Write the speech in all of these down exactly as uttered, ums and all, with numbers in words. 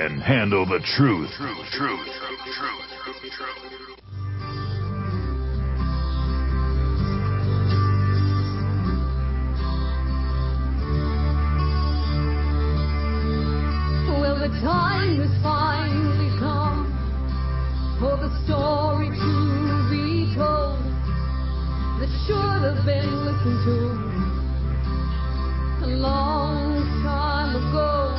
can handle the truth. Truth, truth, truth, truth, truth, truth. Well, the time has finally come for the story to be told that should have been listened to a long time ago.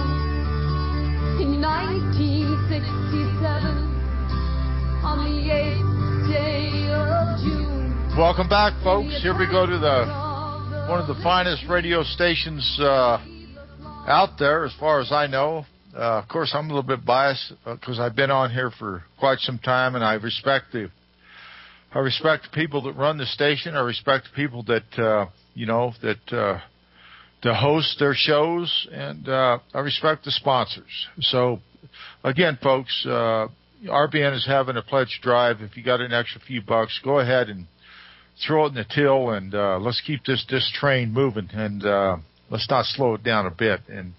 In nineteen sixty-seven, on the eighth day of June. Welcome back, folks. Here we go to the one of the finest radio stations uh, out there, as far as I know. Uh, of course, I'm a little bit biased because uh, I've been on here for quite some time, and I respect the I respect the people that run the station. I respect the people that uh, you know that. Uh, to host their shows, and uh, I respect the sponsors. So, again, folks, uh, R B N is having a pledge drive. If you got an extra few bucks, go ahead and throw it in the till, and uh, let's keep this, this train moving, and uh, let's not slow it down a bit. And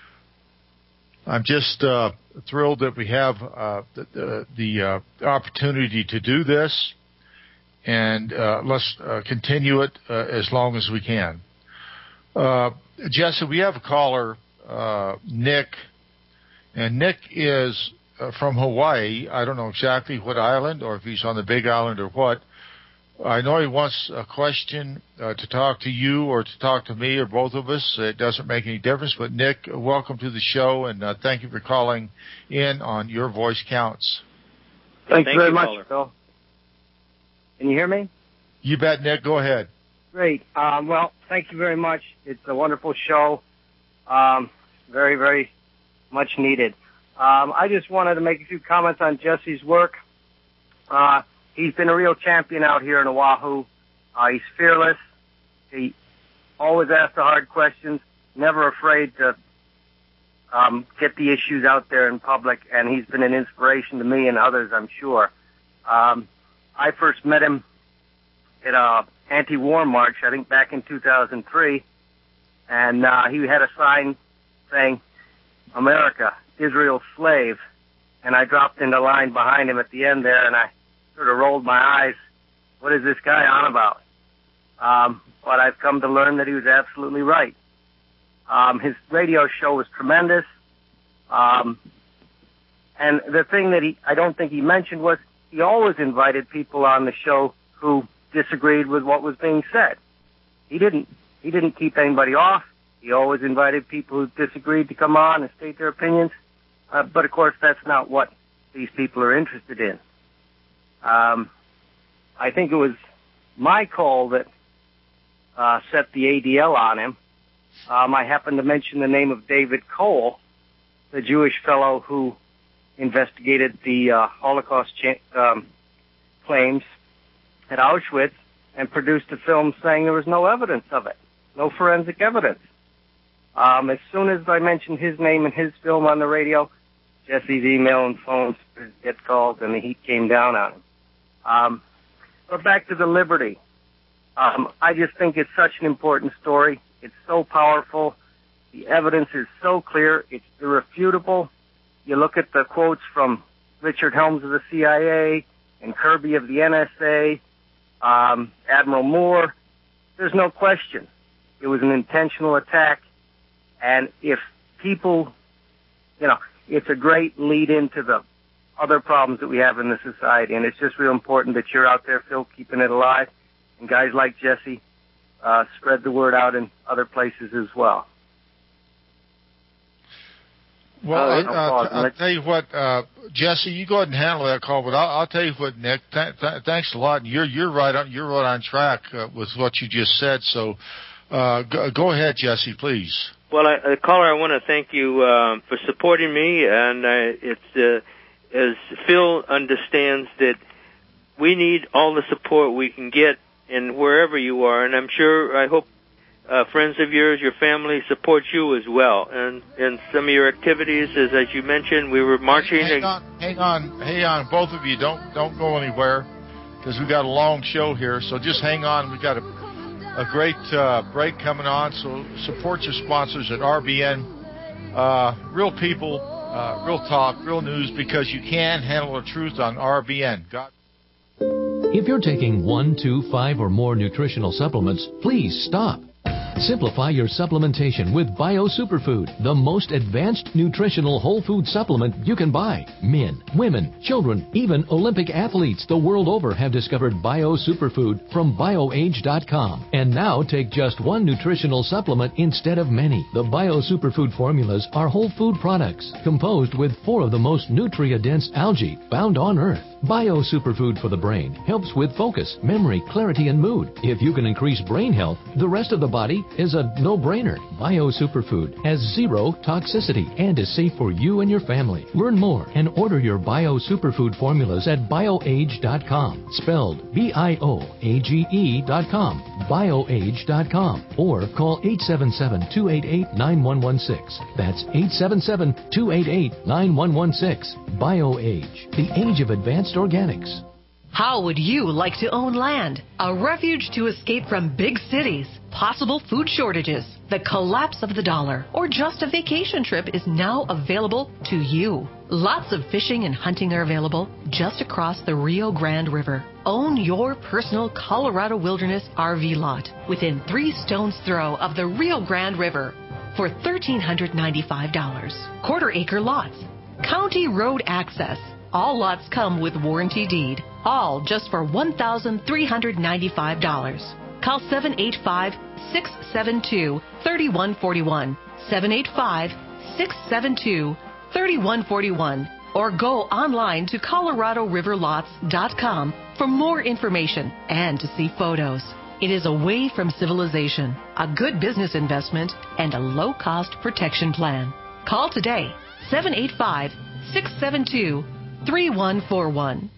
I'm just uh, thrilled that we have uh, the, the, the uh, opportunity to do this, and uh, let's uh, continue it uh, as long as we can. Uh, Jesse, we have a caller, uh, Nick, and Nick is uh, from Hawaii. I don't know exactly what island, or if he's on the Big Island or what. I know he wants a question uh, to talk to you or to talk to me or both of us. It doesn't make any difference. But Nick, welcome to the show, and uh, thank you for calling in on Your Voice Counts. Thanks Thank very you, much, caller. Phil. Can you hear me? You bet, Nick. Go ahead. Great. Um, well, thank you very much. It's a wonderful show. Um, very, very much needed. Um, I just wanted to make a few comments on Jesse's work. Uh, he's been a real champion out here in Oahu. Uh, he's fearless. He always asks the hard questions, never afraid to um, get the issues out there in public, and he's been an inspiration to me and others, I'm sure. Um, I first met him at a anti-war march, I think back in two thousand three, and uh, he had a sign saying, America, Israel's slave, and I dropped into line behind him at the end there, and I sort of rolled my eyes. What is this guy on about? Um, but I've come to learn that he was absolutely right. Um, his radio show was tremendous, um, and the thing that he I don't think he mentioned was he always invited people on the show who disagreed with what was being said. He didn't. He didn't keep anybody off. He always invited people who disagreed to come on and state their opinions. Uh, but of course, that's not what these people are interested in. Um, I think it was my call that uh, set the A D L on him. Um, I happened to mention the name of David Cole, the Jewish fellow who investigated the uh, Holocaust cha- um, claims at Auschwitz and produced a film saying there was no evidence of it, no forensic evidence. Um, as soon as I mentioned his name and his film on the radio, Jesse's email and phone get called and the heat came down on him. Um, but back to the Liberty. Um, I just think it's such an important story. It's so powerful. The evidence is so clear. It's irrefutable. You look at the quotes from Richard Helms of the C I A and Kirby of the N S A, Um, Admiral Moore, there's no question. It was an intentional attack, and if people, you know, it's a great lead into the other problems that we have in the society, and it's just real important that you're out there, Phil, keeping it alive, and guys like Jesse uh, spread the word out in other places as well. Well, Uh, uh, no uh, pause. I'll tell you what, uh, Jesse, you go ahead and handle that call, but I'll, I'll tell you what, Nick, th- th- thanks a lot. You're you're right on you're right on track uh, with what you just said. So, uh, go, go ahead, Jesse, please. Well, I, uh, caller, I want to thank you um, for supporting me, and uh, it's uh, as Phil understands that we need all the support we can get in wherever you are, and I'm sure I hope. Uh, friends of yours, your family support you as well. And, and some of your activities, as, as you mentioned, we were marching. Hang, hang on, hang on, hang on, both of you. Don't don't go anywhere because we got a long show here. So just hang on. We got a a great uh, break coming on. So support your sponsors at R B N. Uh, real people uh, real talk, real news, because you can handle the truth on R B N. God. If you're taking one, two, five, or more nutritional supplements, please stop. Simplify your supplementation with Bio Superfood, the most advanced nutritional whole food supplement you can buy. Men, women, children, even Olympic athletes the world over have discovered Bio Superfood from bio age dot com. And now take just one nutritional supplement instead of many. The Bio Superfood formulas are whole food products composed with four of the most nutrient-dense algae found on Earth. Bio Superfood for the brain helps with focus, memory, clarity, and mood. If you can increase brain health, the rest of the body is a no-brainer. Bio Superfood has zero toxicity and is safe for you and your family. Learn more and order your Bio Superfood formulas at bio age dot com, spelled B I O A G E dot com, bio age dot com, or call eight seven seven, two eight eight, nine one one six. That's eight seven seven, two eight eight, nine one one six. BioAge, the age of advanced organics. How would you like to own land? A refuge to escape from big cities, possible food shortages, the collapse of the dollar, or just a vacation trip is now available to you. Lots of fishing and hunting are available just across the Rio Grande River. Own your personal Colorado Wilderness R V lot within three stones throw of the Rio Grande River for one thousand three hundred ninety-five dollars. Quarter acre lots, county road access. All lots come with warranty deed. All just for one thousand three hundred ninety-five dollars. Call seven eight five, six seven two, three one four one, seven eight five, six seven two, three one four one, or go online to colorado river lots dot com for more information and to see photos. It is away from civilization, a good business investment, and a low-cost protection plan. Call today, seven eight five, six seven two, three one four one.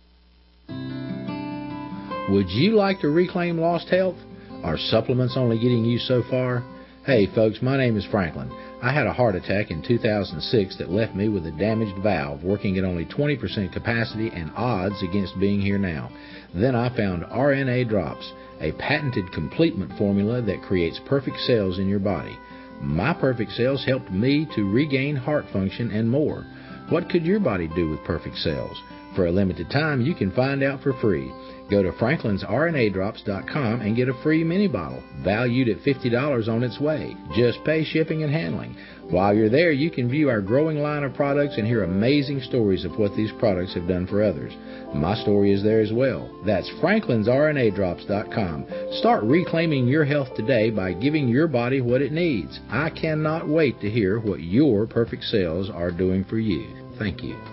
Would you like to reclaim lost health? Are supplements only getting you so far? Hey folks, my name is Franklin. I had a heart attack in two thousand six that left me with a damaged valve working at only twenty percent capacity and odds against being here now. Then I found R N A Drops, a patented complement formula that creates perfect cells in your body. My perfect cells helped me to regain heart function and more. What could your body do with perfect cells? For a limited time, you can find out for free. Go to franklins r n a drops dot com and get a free mini bottle, valued at fifty dollars on its way. Just pay shipping and handling. While you're there, you can view our growing line of products and hear amazing stories of what these products have done for others. My story is there as well. That's franklins r n a drops dot com. Start reclaiming your health today by giving your body what it needs. I cannot wait to hear what your perfect cells are doing for you. Thank you.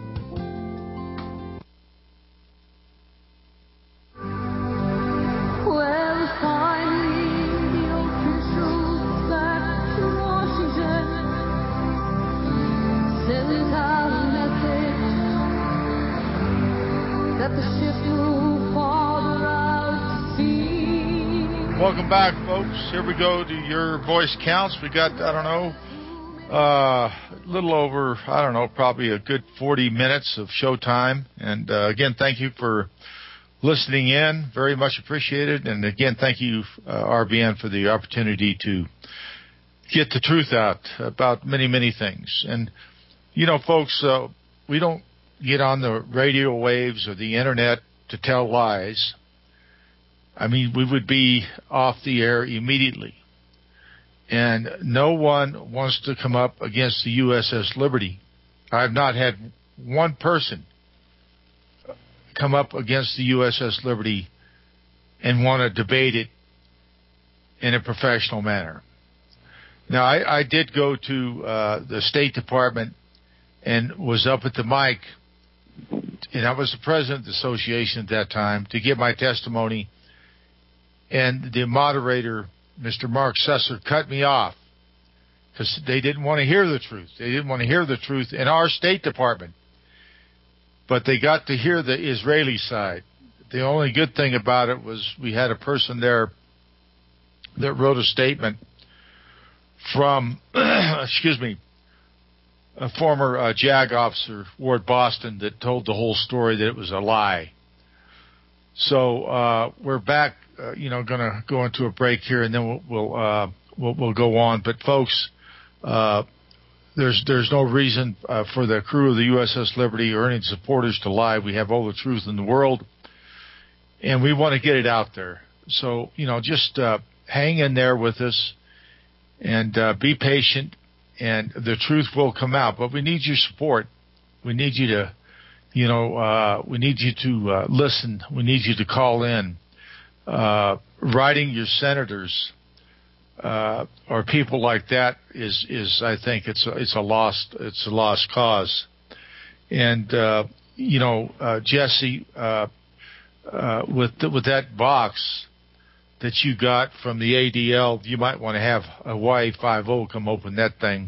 Welcome back, folks. Here we go to your voice counts. We got, I don't know, uh, a little over, I don't know, probably a good forty minutes of show time. And uh, again, thank you for listening in. Very much appreciated. And again, thank you, uh, R B N, for the opportunity to get the truth out about many, many things. And, you know, folks, uh, we don't get on the radio waves or the internet to tell lies. I mean, we would be off the air immediately. And no one wants to come up against the U S S Liberty. I have not had one person come up against the U S S Liberty and want to debate it in a professional manner. Now, I, I did go to uh, the State Department and was up at the mic, and I was the president of the association at that time, to give my testimony. And the moderator, Mister Mark Sesser, cut me off because they didn't want to hear the truth. They didn't want to hear the truth in our State Department. But they got to hear the Israeli side. The only good thing about it was we had a person there that wrote a statement from, excuse me, a former uh, JAG officer, Ward Boston, that told the whole story that it was a lie. So uh, we're back. Uh, you know, going to go into a break here, and then we'll we'll, uh, we'll we'll go on. But folks, uh, there's there's no reason uh, for the crew of the U S S Liberty or any supporters to lie. We have all the truth in the world, and we want to get it out there. So, you know, just uh, hang in there with us and uh, be patient, and the truth will come out. But we need your support. We need you to, you know, uh, we need you to uh, listen. We need you to call in. Uh, writing your senators uh, or people like that is, is I think it's a, it's a lost it's a lost cause. And uh, you know, uh, Jesse, uh, uh, with the, with that box that you got from the A D L, you might want to have a Y five O come open that thing.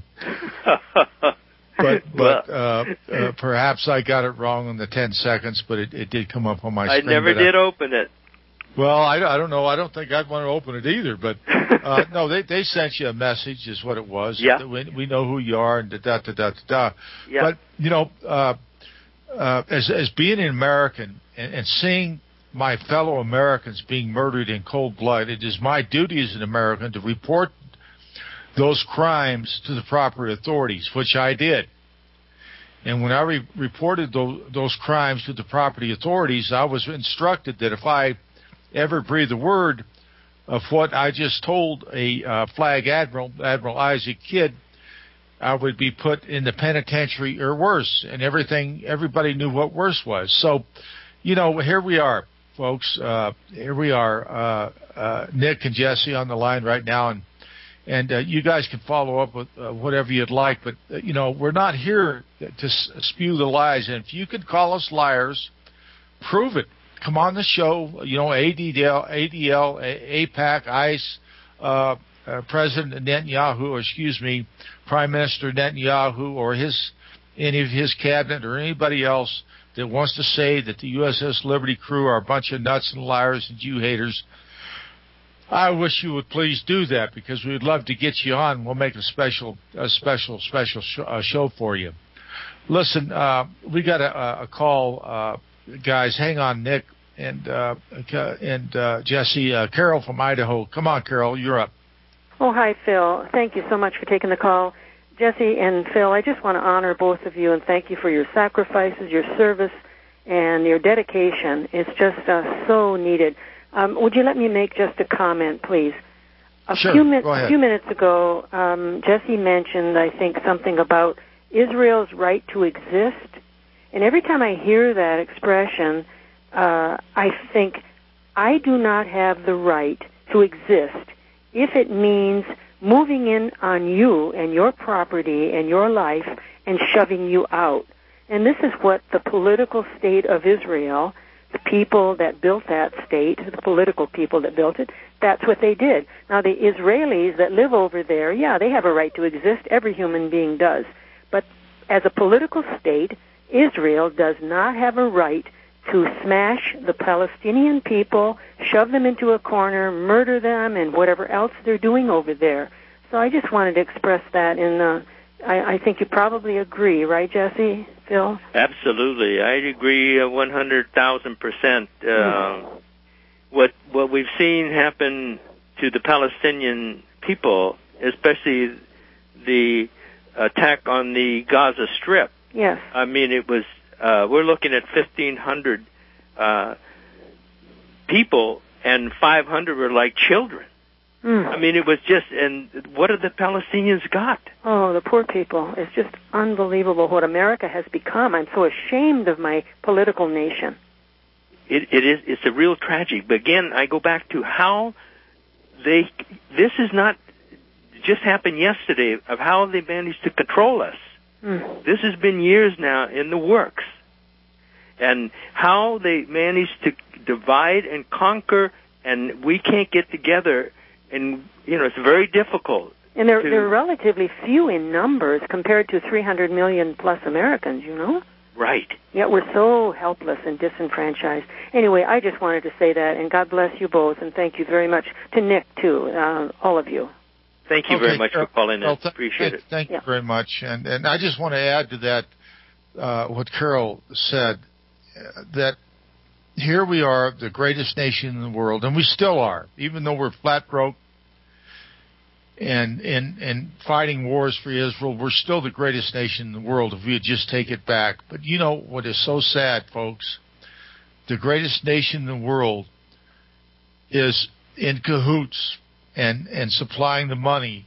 But but uh, uh, perhaps I got it wrong in the ten seconds, but it, it did come up on my I screen. I never did I, open it. Well, I, I don't know. I don't think I'd want to open it either. But uh, no, they they sent you a message, is what it was. Yeah. We, we know who you are, and da da da da da. Yeah. But you know, uh, uh, as as being an American and, and seeing my fellow Americans being murdered in cold blood, it is my duty as an American to report those crimes to the proper authorities, which I did. And when I re- reported those, those crimes to the proper authorities, I was instructed that if I ever breathe a word of what I just told a uh, flag admiral, Admiral Isaac Kidd, I would be put in the penitentiary or worse. And everything, everybody knew what worse was. So, you know, here we are, folks. Uh, here we are, uh, uh, Nick and Jesse on the line right now, and and uh, you guys can follow up with uh, whatever you'd like. But uh, you know, we're not here to s- spew the lies. And if you could call us liars, prove it. Come on the show, you know, A D L, A D L, AIPAC, ICE, uh, uh, President Netanyahu, or excuse me, Prime Minister Netanyahu, or his any of his cabinet, or anybody else that wants to say that the U S S Liberty crew are a bunch of nuts and liars and Jew haters. I wish you would please do that, because we'd love to get you on. We'll make a special, a special, special sh- uh, show for you. Listen, uh, we got a, a call. Uh, Guys, hang on, Nick and uh, and uh, Jesse. Uh, Carol from Idaho. Come on, Carol, you're up. Oh, hi, Phil. Thank you so much for taking the call. Jesse and Phil, I just want to honor both of you and thank you for your sacrifices, your service, and your dedication. It's just uh, so needed. Um, would you let me make just a comment, please? A sure, few, min- go ahead. a few minutes ago, um, Jesse mentioned, I think, something about Israel's right to exist. And every time I hear that expression, uh, I think, I do not have the right to exist if it means moving in on you and your property and your life and shoving you out. And this is what the political state of Israel, the people that built that state, the political people that built it, that's what they did. Now, the Israelis that live over there, yeah, they have a right to exist. Every human being does. But as a political state, Israel does not have a right to smash the Palestinian people, shove them into a corner, murder them, and whatever else they're doing over there. So I just wanted to express that, and uh, I, I think you probably agree, right, Jesse, Phil? Absolutely. I agree uh, one hundred thousand percent. Uh, mm-hmm. What what we've seen happen to the Palestinian people, especially the attack on the Gaza Strip. Yes. I mean, it was, uh, we're looking at fifteen hundred uh, people, and five hundred were like children. Mm. I mean, it was just, and what have the Palestinians got? Oh, the poor people. It's just unbelievable what America has become. I'm so ashamed of my political nation. It, it is, it's a real tragedy. But again, I go back to how they, this is not just happened yesterday, of how they managed to control us. Mm. This has been years now in the works. And how they managed to divide and conquer, and we can't get together, and, you know, it's very difficult. And they're, to, they're relatively few in numbers compared to three hundred million plus Americans, you know? Right. Yet we're so helpless and disenfranchised. Anyway, I just wanted to say that, and God bless you both, and thank you very much to Nick, too, uh, all of you. Thank you okay, very much Carol, for calling in. Carol, th- Appreciate thank, it. Thank yeah. you very much. And and I just want to add to that uh, what Carol said, uh, that here we are, the greatest nation in the world, and we still are, even though we're flat broke. and in and fighting wars for Israel. We're still the greatest nation in the world if we would just take it back. But you know what is so sad, folks? The greatest nation in the world is in cahoots and, and supplying the money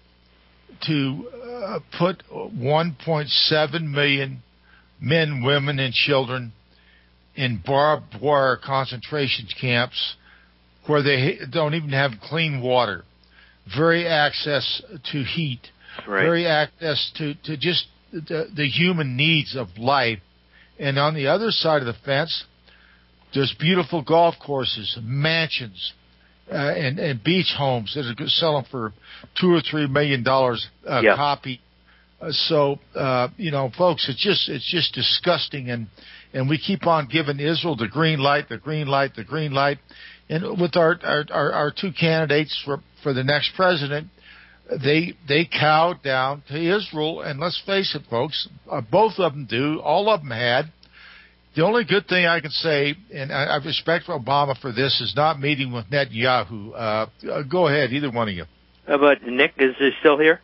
to uh, put one point seven million men, women, and children in barbed wire concentration camps where they don't even have clean water, very access to heat, right. very access to, to just the, the human needs of life. And on the other side of the fence, there's beautiful golf courses, mansions, uh, and, and beach homes that are selling for two or three million dollars a yep. copy. Uh, so, uh, you know, folks, it's just it's just disgusting, and and we keep on giving Israel the green light, the green light, the green light. And with our our, our, our two candidates for, for the next president, they they cowed down to Israel. And let's face it, folks, uh, both of them do. All of them had. The only good thing I can say, and I, I respect Obama for this, is not meeting with Netanyahu. Uh, uh, go ahead, either one of you. How about Nick? Is he still here?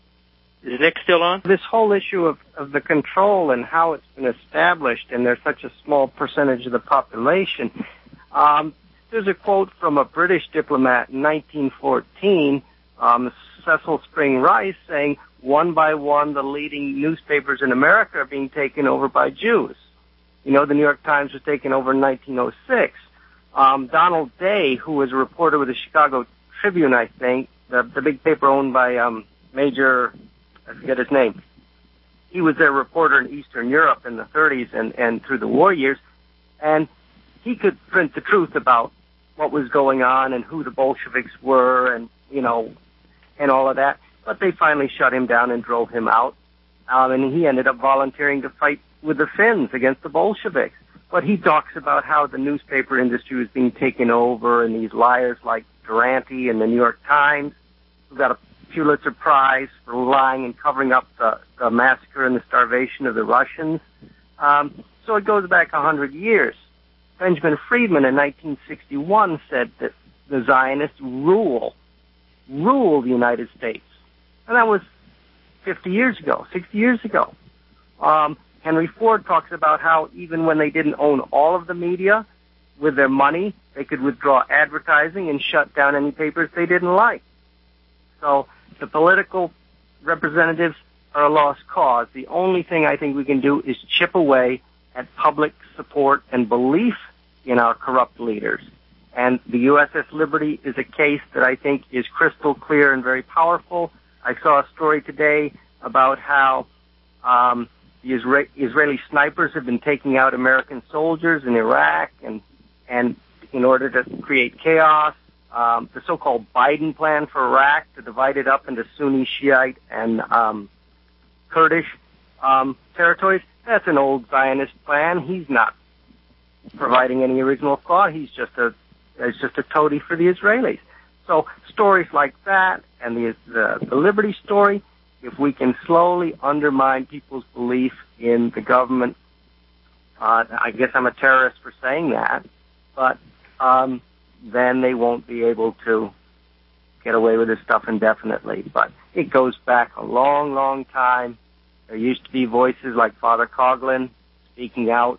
Is Nick still on? This whole issue of, of the control and how it's been established, and there's such a small percentage of the population. Um, there's a quote from a British diplomat in nineteen fourteen, um, Cecil Spring Rice, saying, one by one, the leading newspapers in America are being taken over by Jews. You know, the New York Times was taken over in nineteen oh six. Um, Donald Day, who was a reporter with the Chicago Tribune, I think, the, the big paper owned by um, Major, I forget his name. He was their reporter in Eastern Europe in the thirties and, and through the war years, and he could print the truth about what was going on and who the Bolsheviks were and, you know, and all of that. But they finally shut him down and drove him out, um, and he ended up volunteering to fight with the Finns against the Bolsheviks. But he talks about how the newspaper industry was being taken over, and these liars like Durante and the New York Times, who got a Pulitzer Prize for lying and covering up the, the massacre and the starvation of the Russians. Um, so it goes back a hundred years. Benjamin Friedman in nineteen sixty-one said that the Zionists rule, rule the United States. And that was fifty years ago, sixty years ago. Um, Henry Ford talks about how even when they didn't own all of the media, with their money, they could withdraw advertising and shut down any papers they didn't like. So the political representatives are a lost cause. The only thing I think we can do is chip away at public support and belief in our corrupt leaders. And the U S S Liberty is a case that I think is crystal clear and very powerful. I saw a story today about how um, the Isra- Israeli snipers have been taking out American soldiers in Iraq, and and in order to create chaos. Um, the so-called Biden plan for Iraq to divide it up into Sunni, Shiite, and um, Kurdish um, territories, that's an old Zionist plan. He's not providing any original thought. He's just a it's just a toady for the Israelis. So stories like that and the, the, the Liberty story, if we can slowly undermine people's belief in the government, uh, I guess I'm a terrorist for saying that, but um, then they won't be able to get away with this stuff indefinitely. But it goes back a long, long time. There used to be voices like Father Coughlin speaking out,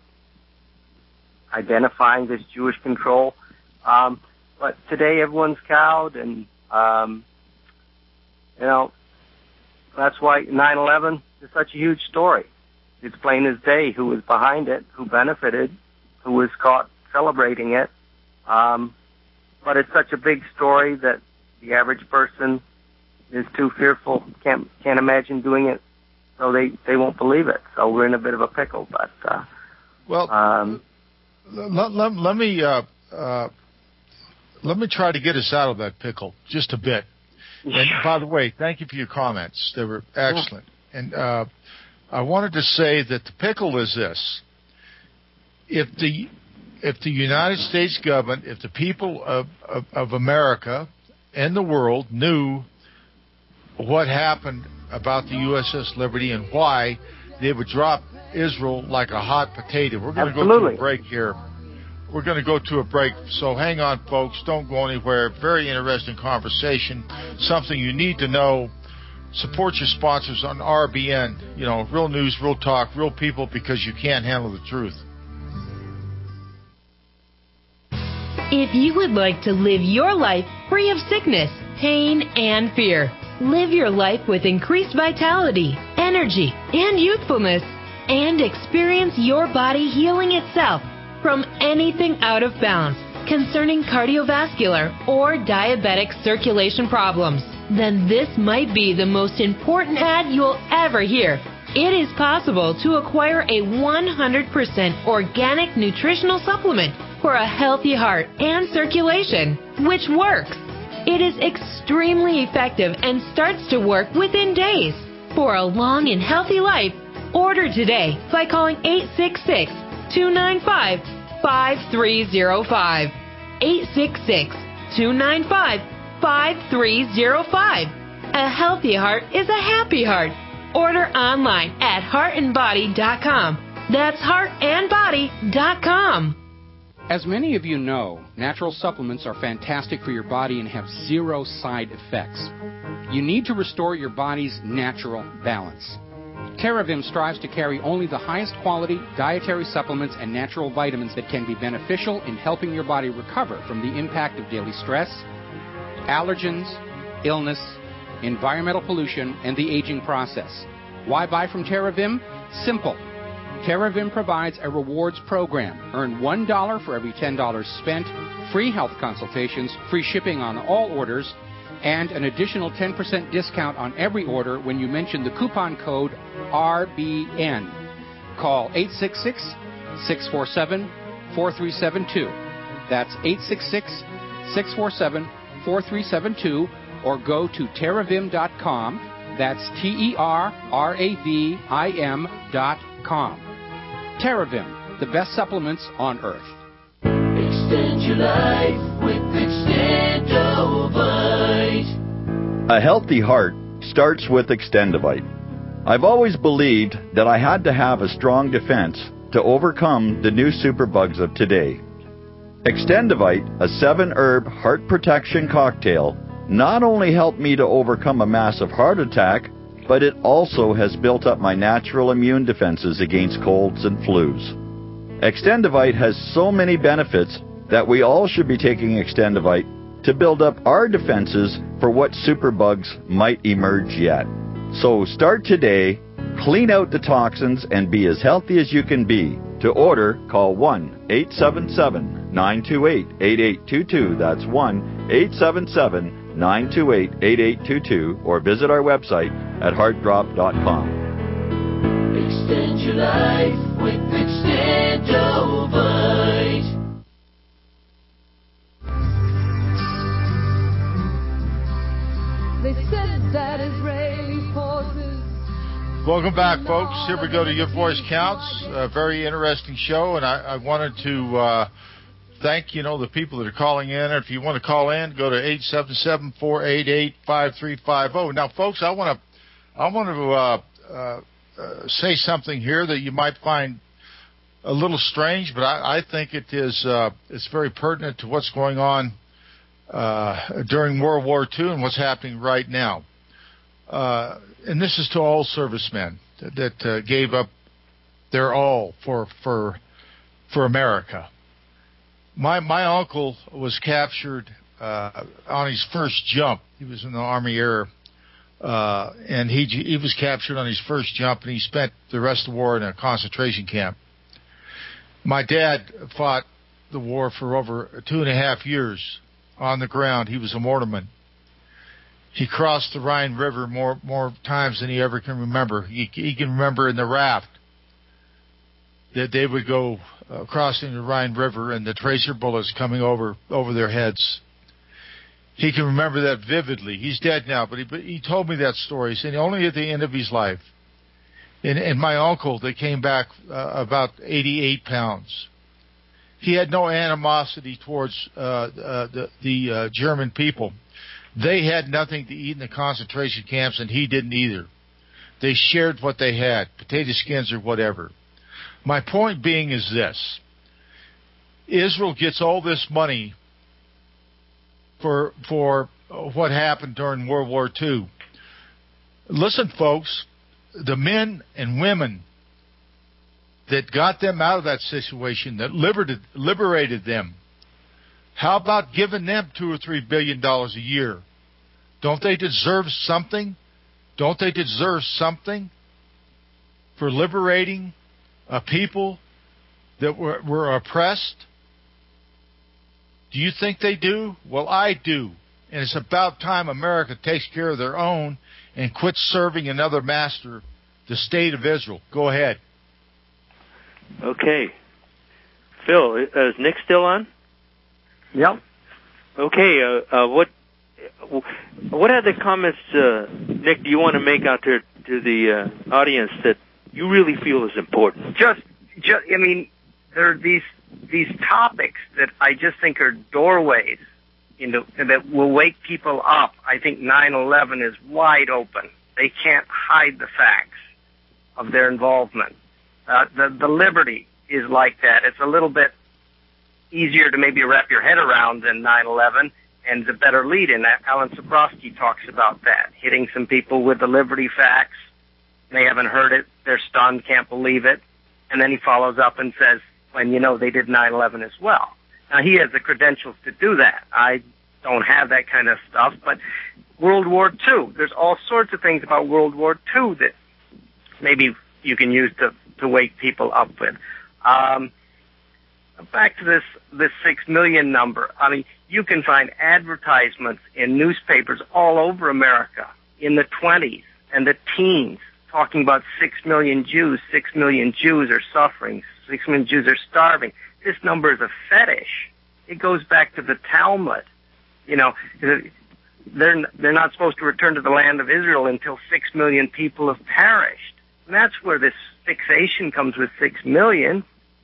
identifying this Jewish control. Um, but today everyone's cowed, and, um, you know, that's why nine eleven is such a huge story. It's plain as day who was behind it, who benefited, who was caught celebrating it. Um, but it's such a big story that the average person is too fearful, can't can't imagine doing it, so they, they won't believe it. So we're in a bit of a pickle. But uh, well, um, let, let, let me uh, uh, let me try to get us out of that pickle just a bit. And by the way, thank you for your comments; they were excellent. And uh, I wanted to say that the pickle is this: if the if the United States government, if the people of, of, of America and the world knew what happened about the U S S Liberty and why, they would drop Israel like a hot potato. We're going to go to a break here. we're going to go to a break, so hang on, folks. Don't go anywhere. Very interesting conversation, something you need to know. Support your sponsors on R B N. You know, real news, real talk, real people, because you can't handle the truth. If you would like to live your life free of sickness, pain, and fear, live your life with increased vitality, energy, and youthfulness, and experience your body healing itself from anything out of balance concerning cardiovascular or diabetic circulation problems, then this might be the most important ad you'll ever hear. It is possible to acquire a one hundred percent organic nutritional supplement for a healthy heart and circulation, which works. It is extremely effective and starts to work within days. For a long and healthy life, order today by calling eight six six, two nine five, five three zero five. eight six six, two nine five, five three zero five. A healthy heart is a happy heart. Order online at heart and body dot com. That's heart and body dot com. As many of you know, natural supplements are fantastic for your body and have zero side effects. You need to restore your body's natural balance. TerraVim strives to carry only the highest quality dietary supplements and natural vitamins that can be beneficial in helping your body recover from the impact of daily stress, allergens, illness, environmental pollution, and the aging process. Why buy from TerraVim? Simple. TerraVim provides a rewards program. Earn one dollar for every ten dollars spent, free health consultations, free shipping on all orders, and an additional ten percent discount on every order when you mention the coupon code R B N. Call eight six six, six four seven, four three seven two. That's eight six six, six four seven, four three seven two, or go to terravim dot com. That's T E R R A V I M dot com. TerraVim, the best supplements on earth. Extend your life with Extendovite. A healthy heart starts with Extendovite. I've always believed that I had to have a strong defense to overcome the new superbugs of today. Extendovite, a seven-herb heart protection cocktail, not only helped me to overcome a massive heart attack, but it also has built up my natural immune defenses against colds and flus. Extendovite has so many benefits that we all should be taking Extendovite to build up our defenses for what superbugs might emerge yet. So start today, clean out the toxins, and be as healthy as you can be. To order, call one eight seven seven, nine two eight, eight eight two two. That's one eight seven seven, nine two eight, eight eight two two, or visit our website at heart drop dot com. Extend your life with Extendovite. They said that Israeli forces. Welcome back, folks. Here we go to Your Voice Counts. A very interesting show, and I, I wanted to uh, thank, you know, the people that are calling in. If you want to call in, go to eight seven seven, four eight eight, five three five zero. Now, folks, I want to I want to uh, uh, uh, say something here that you might find a little strange, but I, I think it is uh, it's very pertinent to what's going on uh, during World War Two and what's happening right now. Uh, and this is to all servicemen that, that uh, gave up their all for for for America. My my uncle was captured uh, on his first jump. He was in the Army Air, uh, and he he was captured on his first jump, and he spent the rest of the war in a concentration camp. My dad fought the war for over two and a half years on the ground. He was a mortarman. He crossed the Rhine River more more times than he ever can remember. He, he can remember in the raft that they would go uh, crossing the Rhine River and the tracer bullets coming over over their heads. He can remember that vividly. He's dead now, but he, but he told me that story. He said only at the end of his life. And, and my uncle, they came back uh, about eighty-eight pounds. He had no animosity towards uh, uh, the, the uh, German people. They had nothing to eat in the concentration camps, and he didn't either. They shared what they had, potato skins or whatever. My point being is this. Israel gets all this money for for what happened during World War Two. Listen, folks, the men and women that got them out of that situation, that liberated, liberated them, how about giving them two or three billion dollars a year? Don't they deserve something? Don't they deserve something for liberating a people that were, were oppressed? Do you think they do? Well, I do. And it's about time America takes care of their own and quits serving another master, the state of Israel. Go ahead. Okay. Phil, is Nick still on? Yep. Okay, uh, uh, what what other comments, uh, Nick, do you want to make out there to the uh, audience that you really feel is important? Just, just, I mean, there are these these topics that I just think are doorways, you know, that will wake people up. I think nine eleven is wide open. They can't hide the facts of their involvement. Uh, the the liberty is like that. It's a little bit easier to maybe wrap your head around than nine eleven, and the better lead-in. Alan Sabrowski talks about that, hitting some people with the liberty facts. They haven't heard it. They're stunned, can't believe it. And then he follows up and says, when you know they did nine eleven as well. Now, he has the credentials to do that. I don't have that kind of stuff, but World War Two, there's all sorts of things about World War Two that maybe you can use to, to wake people up with. Um, back to this, this six million number. I mean, you can find advertisements in newspapers all over America in the twenties and the teens talking about six million Jews. Six million Jews are suffering. Six million Jews are starving. This number is a fetish. It goes back to the Talmud. You know, they're they're not supposed to return to the land of Israel until six million people have perished. And that's where this fixation comes with six million.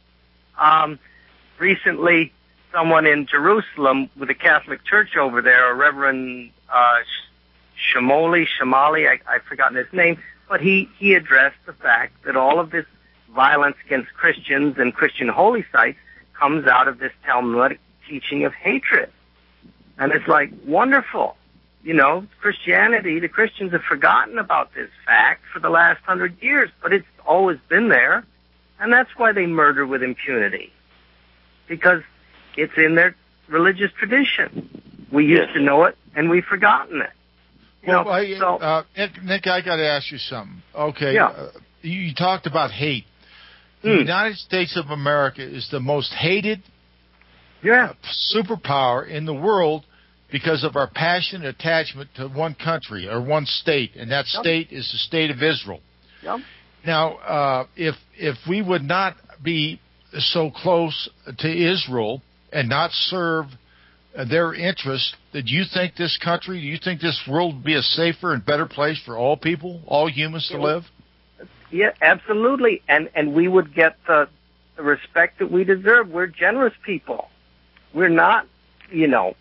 Um, recently, someone in Jerusalem with the Catholic Church over there, a Reverend uh, Shamoli, Shamali, I, I've forgotten his name, but he, he addressed the fact that all of this violence against Christians and Christian holy sites comes out of this Talmudic teaching of hatred. And it's like, wonderful. You know, Christianity, the Christians have forgotten about this fact for the last hundred years, but it's always been there. And that's why they murder with impunity. Because it's in their religious tradition. We used yes. to know it, and we've forgotten it. You well, know, I, so, uh, Nick, Nick, I got to ask you something. Okay, yeah. uh, you, you talked about hate. The mm. United States of America is the most hated yeah. uh, superpower in the world because of our passionate attachment to one country or one state, and that yep. state is the state of Israel. Yep. Now, uh, if if we would not be so close to Israel and not serve their interests, do you think this country, do you think this world would be a safer and better place for all people, all humans to live? Yeah, absolutely. And and we would get the, the respect that we deserve. We're generous people. We're not, you know,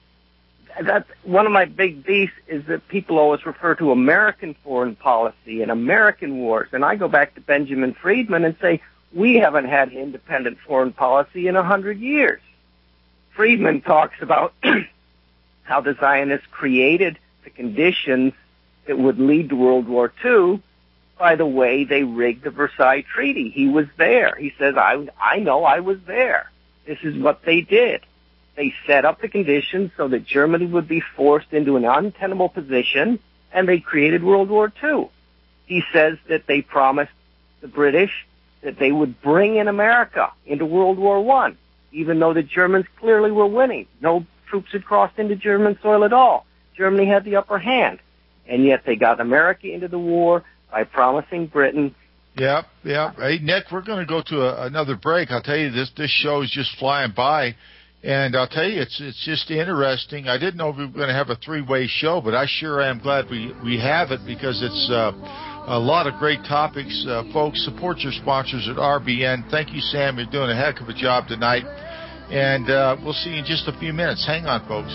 that's one of my big beefs is that people always refer to American foreign policy and American wars. And I go back to Benjamin Friedman and say, we haven't had an independent foreign policy in a hundred years. Friedman talks about how the Zionists created the conditions that would lead to World War Two by the way they rigged the Versailles Treaty. He was there. He says, I, I know I was there. This is what they did. They set up the conditions so that Germany would be forced into an untenable position, and they created World War Two. He says that they promised the British that they would bring in America into World War One, even though the Germans clearly were winning. No troops had crossed into German soil at all. Germany had the upper hand, and yet they got America into the war by promising Britain. Yep, yep. Hey, Nick, we're going to go to a, another break. I'll tell you, this this show is just flying by. And I'll tell you, it's it's just interesting. I didn't know if we were going to have a three-way show, but I sure am glad we, we have it because it's uh, a lot of great topics. Uh, folks, support your sponsors at R B N. Thank you, Sam. You're doing a heck of a job tonight. And uh, we'll see you in just a few minutes. Hang on, folks.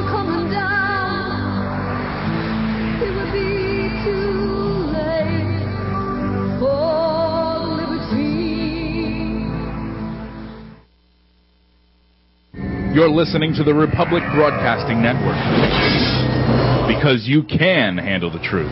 It would be too late. You're listening to the Republic Broadcasting Network. Because you can handle the truth.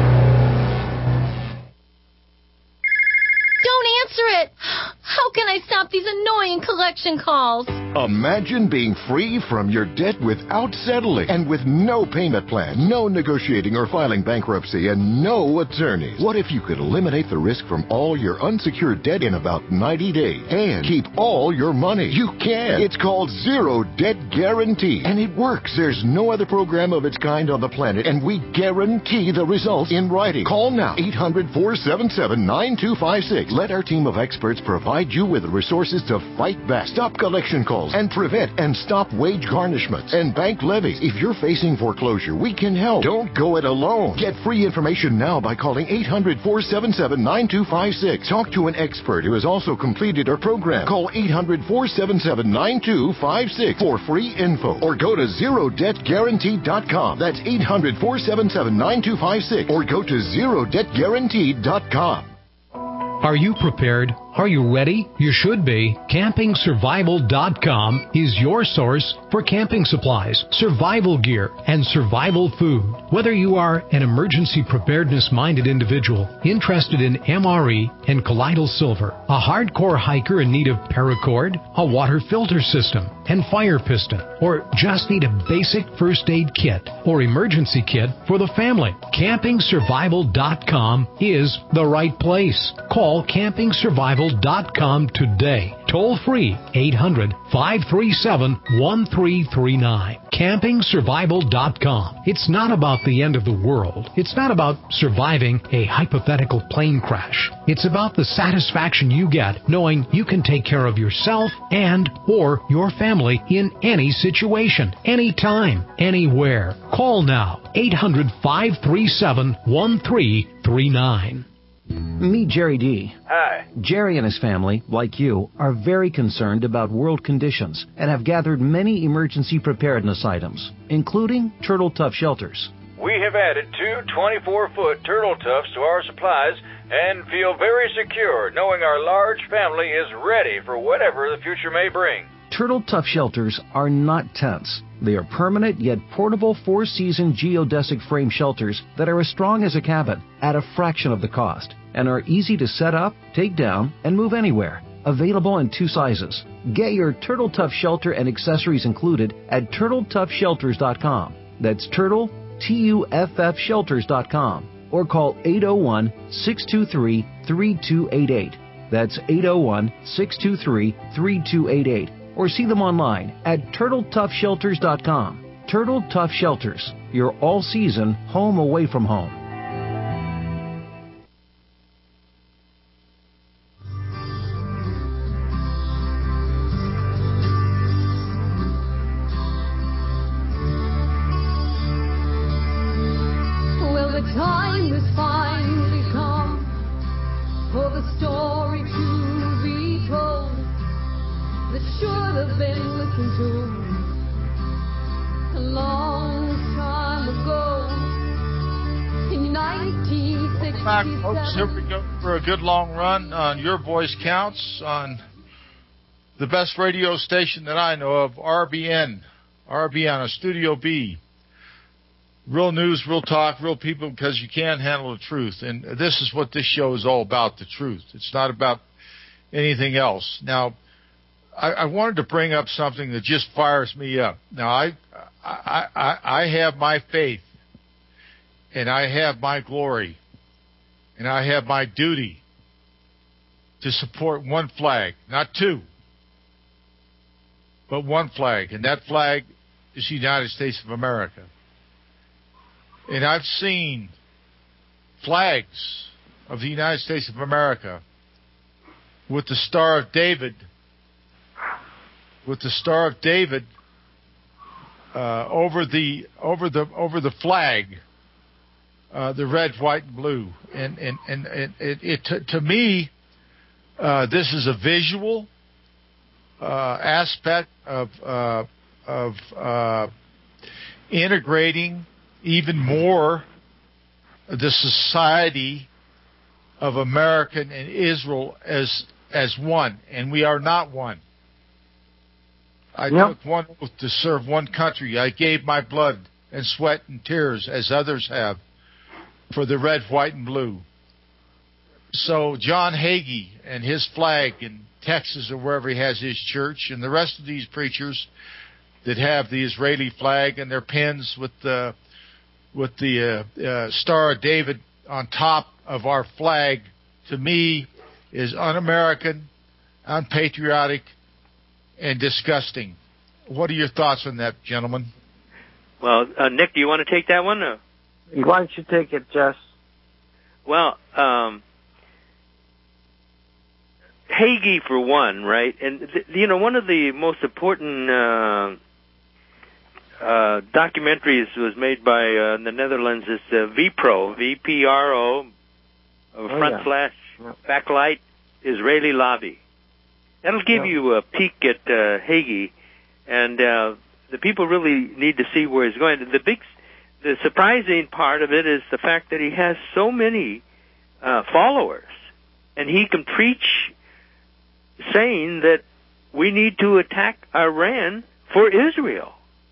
Don't answer it! How can I stop these annoying collection calls? Imagine being free from your debt without settling and with no payment plan, no negotiating or filing bankruptcy, and no attorneys. What if you could eliminate the risk from all your unsecured debt in about ninety days and keep all your money? You can. It's called Zero Debt Guarantee, and it works. There's no other program of its kind on the planet, and we guarantee the results in writing. Call now, eight hundred, four seven seven, nine two five six. Let our team of experts provide you with the resources to fight back, stop collection calls, and prevent and stop wage garnishments and bank levies. If you're facing foreclosure, we can help. Don't go it alone. Get free information now by calling eight hundred, four seven seven, nine two five six. Talk to an expert who has also completed our program. Call eight hundred, four seven seven, nine two five six for free info or go to zero debt guarantee dot com. That's eight hundred, four seven seven, nine two five six or go to zero debt guarantee dot com. Are you prepared? Are you ready? You should be. camping survival dot com is your source for camping supplies, survival gear, and survival food. Whether you are an emergency preparedness-minded individual interested in M R E and colloidal silver, a hardcore hiker in need of paracord, a water filter system, and fire piston, or just need a basic first aid kit or emergency kit for the family, camping survival dot com is the right place. Call camping survival dot com today. Toll free eight hundred, five three seven, one three three nine. camping survival dot com. It's not about the end of the world. It's not about surviving a hypothetical plane crash. It's about the satisfaction you get knowing you can take care of yourself and or your family in any situation, anytime, anywhere. Call now, eight hundred, five three seven, one three three nine. Meet Jerry D. Hi. Jerry and his family, like you, are very concerned about world conditions and have gathered many emergency preparedness items, including Turtle Tough shelters. We have added two twenty-four foot Turtle Toughs to our supplies and feel very secure knowing our large family is ready for whatever the future may bring. Turtle Tough shelters are not tents. They are permanent yet portable four-season geodesic frame shelters that are as strong as a cabin at a fraction of the cost and are easy to set up, take down, and move anywhere. Available in two sizes. Get your Turtle Tough shelter and accessories included at turtle tough shelters dot com. That's Turtle, T U F F shelters dot com. Or call eight oh one, six two three, three two eight eight. That's eight oh one, six two three, three two eight eight. Or see them online at turtle tough shelters dot com. Turtle Tough Shelters, your all-season home away from home. Well, the time has finally come for the story to be told that should have been listened to a long time ago in nineteen sixty-seven. Back, folks, here we go for a good long run on Your Voice Counts on the best radio station that I know of, R B N. R B N, a Studio B. Real news, real talk, real people, because you can't handle the truth. And this is what this show is all about, the truth. It's not about anything else. Now, I, I wanted to bring up something that just fires me up. Now, I, I, I, I have my faith, and I have my glory, and I have my duty to support one flag, not two, but one flag, and that flag is the United States of America. And I've seen flags of the United States of America with the Star of David with the Star of David uh, over the over the over the flag, uh, the red, white, and blue, and and and, and it, it to, to me, uh, this is a visual uh, aspect of uh, of uh, integrating even more the society of America and Israel as as one, and we are not one. I Yep. took one oath to serve one country. I gave my blood and sweat and tears, as others have, for the red, white, and blue. So John Hagee and his flag in Texas or wherever he has his church, and the rest of these preachers that have the Israeli flag and their pins with the with the uh, uh, Star of David on top of our flag, to me, is un-American, unpatriotic, and disgusting. What are your thoughts on that, gentlemen? Well, uh, Nick, do you want to take that one? Or? Why don't you take it, Jess? Well, um, Hagee for one, right? And th- you know, one of the most important uh, uh, documentaries was made by uh, the Netherlands is uh, VPRO, V P R O, uh, Oh, front yeah. slash Yeah. backlight Israeli lobby. That'll give Yeah. you a peek at uh, Hagee, and uh, the people really need to see where he's going. The big, the surprising part of it is the fact that he has so many uh, followers, and he can preach saying that we need to attack Iran for Israel.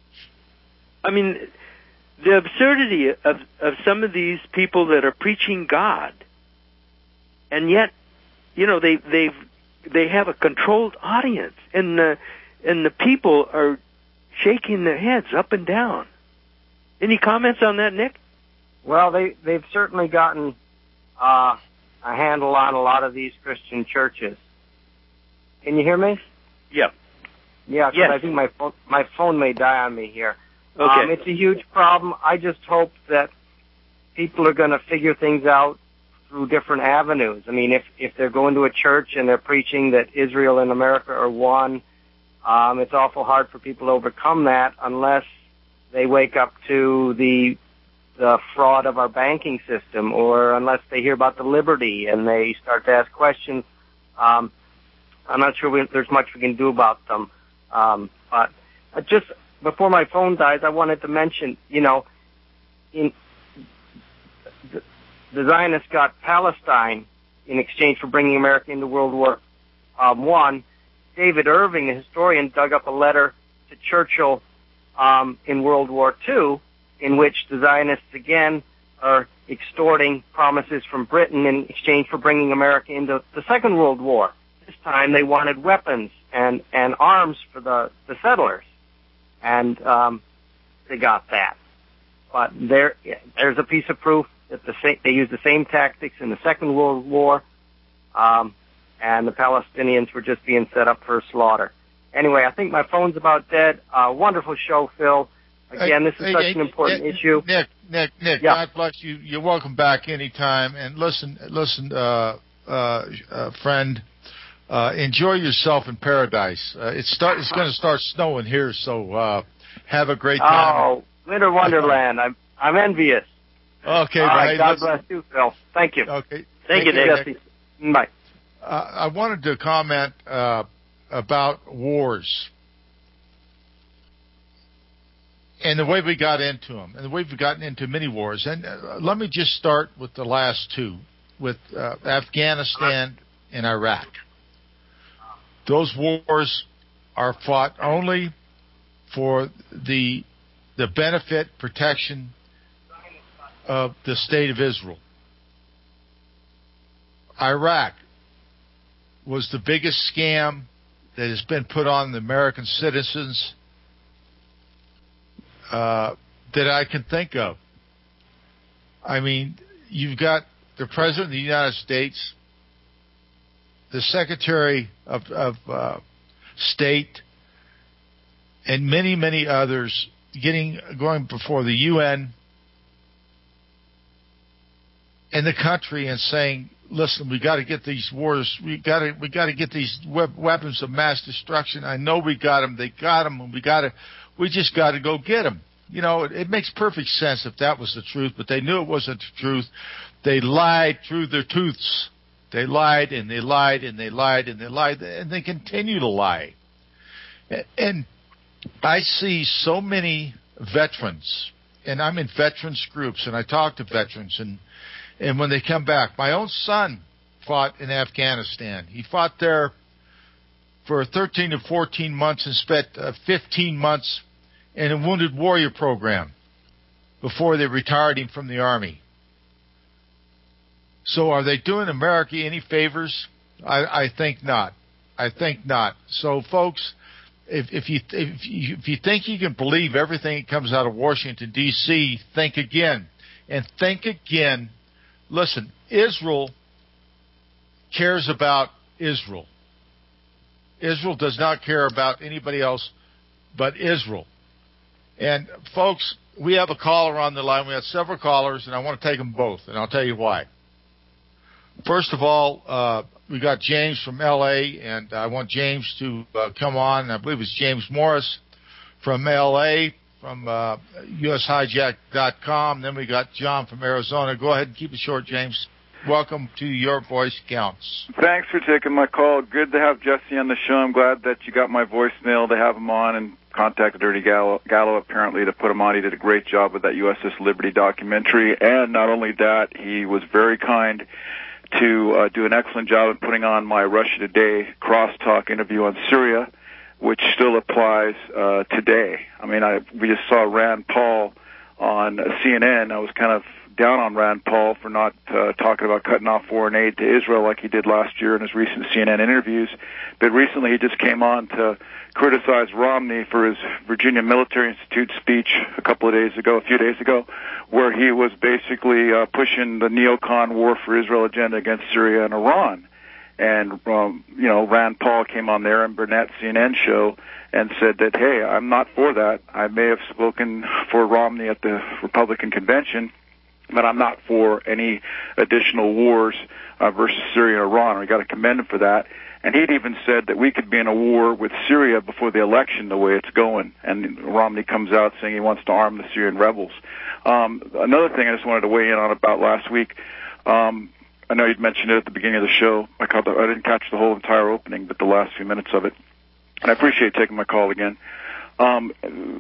I mean, the absurdity of, of some of these people that are preaching God, and yet, you know, they they've they have a controlled audience, and the and the people are shaking their heads up and down. Any comments on that, Nick? Well, they they've certainly gotten uh, a handle on a lot of these Christian churches. Can you hear me? Yeah. Yeah, 'cause Yes. I think my phone my phone may die on me here. Okay. Um, it's a huge problem. I just hope that people are going to figure things out through different avenues. I mean, if if they're going to a church and they're preaching that Israel and America are one, um, it's awful hard for people to overcome that unless they wake up to the the fraud of our banking system, or unless they hear about the liberty and they start to ask questions. Um, I'm not sure we, there's much we can do about them. Um, but uh, just before my phone dies, I wanted to mention, you know, in the, the Zionists got Palestine in exchange for bringing America into World War um, One. David Irving, the historian, dug up a letter to Churchill um, in World War Two, in which the Zionists again are extorting promises from Britain in exchange for bringing America into the Second World War. This time they wanted weapons and, and arms for the, the settlers, and um, they got that. But there, there's a piece of proof that the sa- they used the same tactics in the Second World War, um, and the Palestinians were just being set up for slaughter. Anyway, I think my phone's about dead. Uh, wonderful show, Phil. Again, this is Hey, such hey, an important hey, issue. Nick, Nick, Nick, Yeah. God bless you. You're welcome back anytime. And listen, listen, uh, uh, uh, friend, uh, enjoy yourself in paradise. Uh, it's start, it's going to start snowing here, so uh, have a great time. Oh, Winter Wonderland. I'm I'm envious. Okay, All but right, hey, God listen- bless you, Phil. Thank you. Okay. Thank you, Nick. Jesse. Bye. Uh, I wanted to comment uh, about wars and the way we got into them, and the way we've gotten into many wars. And uh, let me just start with the last two, with uh, Afghanistan and Iraq. Those wars are fought only for the the benefit, protection of the state of Israel. Iraq was the biggest scam that has been put on the American citizens uh, that I can think of. I mean, you've got the President of the United States, the Secretary of, of uh, State, and many, many others getting going before the U N and the country and saying, "Listen, we got to get these wars. We got to we got to get these we- weapons of mass destruction. I know we got them. They got them, and we got to. We just got to go get them." You know, it, it makes perfect sense if that was the truth, but they knew it wasn't the truth. They lied through their tooths. They lied and they lied and they lied and they lied and they continue to lie. And I see so many veterans, and I'm in veterans groups, and I talk to veterans, and and when they come back, my own son fought in Afghanistan. He fought there for thirteen to fourteen months and spent uh, fifteen months in a Wounded Warrior program before they retired him from the Army. So are they doing America any favors? I, I think not. I think not. So, folks, if, if you if you if you think you can believe everything that comes out of Washington, D C, think again. And think again. Listen, Israel cares about Israel. Israel does not care about anybody else but Israel. And, folks, we have a caller on the line. We have several callers, and I want to take them both, and I'll tell you why. First of all, uh, we got James from L A, and I want James to uh, come on. I believe it's James Morris from L A, from uh, U S hijack dot com. Then we got John from Arizona. Go ahead and keep it short, James. Welcome to Your Voice Counts. Thanks for taking my call. Good to have Jesse on the show. I'm glad that you got my voicemail to have him on and contacted Dirty Gallo, Gallo apparently to put him on. He did a great job with that U S S Liberty documentary. And not only that, he was very kind to uh, do an excellent job of putting on my Russia Today crosstalk interview on Syria, which still applies uh, today. I mean, I we just saw Rand Paul on C N N. I was kind of down on Rand Paul for not uh, talking about cutting off foreign aid to Israel like he did last year in his recent C N N interviews. But recently he just came on to criticize Romney for his Virginia Military Institute speech a couple of days ago, a few days ago, where he was basically uh, pushing the neocon war for Israel agenda against Syria and Iran. And, um, you know, Rand Paul came on there and Burnett's C N N show and said that, hey, I'm not for that. I may have spoken for Romney at the Republican convention, but I'm not for any additional wars uh, versus Syria and Iran. We got to commend him for that. And he'd even said that we could be in a war with Syria before the election, the way it's going. And Romney comes out saying he wants to arm the Syrian rebels. Um, another thing I just wanted to weigh in on about last week. Um, I know you'd mentioned it at the beginning of the show. I, caught the, I didn't catch the whole entire opening, but the last few minutes of it. And I appreciate taking my call again. Um,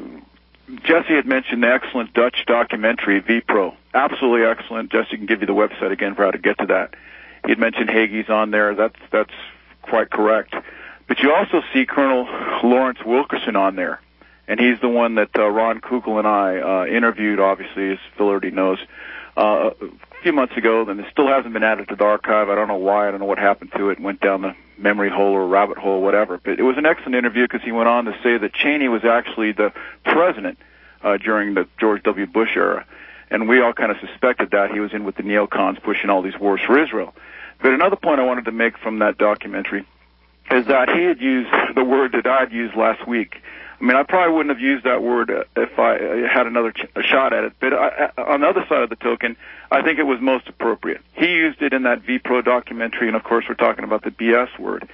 Jesse had mentioned the excellent Dutch documentary, V-Pro. Absolutely excellent. Jesse can give you the website again for how to get to that. He had mentioned Hagee's on there. That's that's quite correct. But you also see Colonel Lawrence Wilkerson on there. And he's the one that uh, Ron Kugel and I uh, interviewed, obviously, as Phil already knows, uh, a few months ago. And it still hasn't been added to the archive. I don't know why. I don't know what happened to it. It went down the memory hole or rabbit hole, whatever. But it was an excellent interview because he went on to say that Cheney was actually the president uh, during the George W. Bush era. And we all kind of suspected that. He was in with the neocons pushing all these wars for Israel. But another point I wanted to make from that documentary is that he had used the word that I'd used last week. I mean, I probably wouldn't have used that word if I had another ch- a shot at it. But I, on the other side of the token, I think it was most appropriate. He used it in that V-Pro documentary, and, of course, we're talking about the B S word.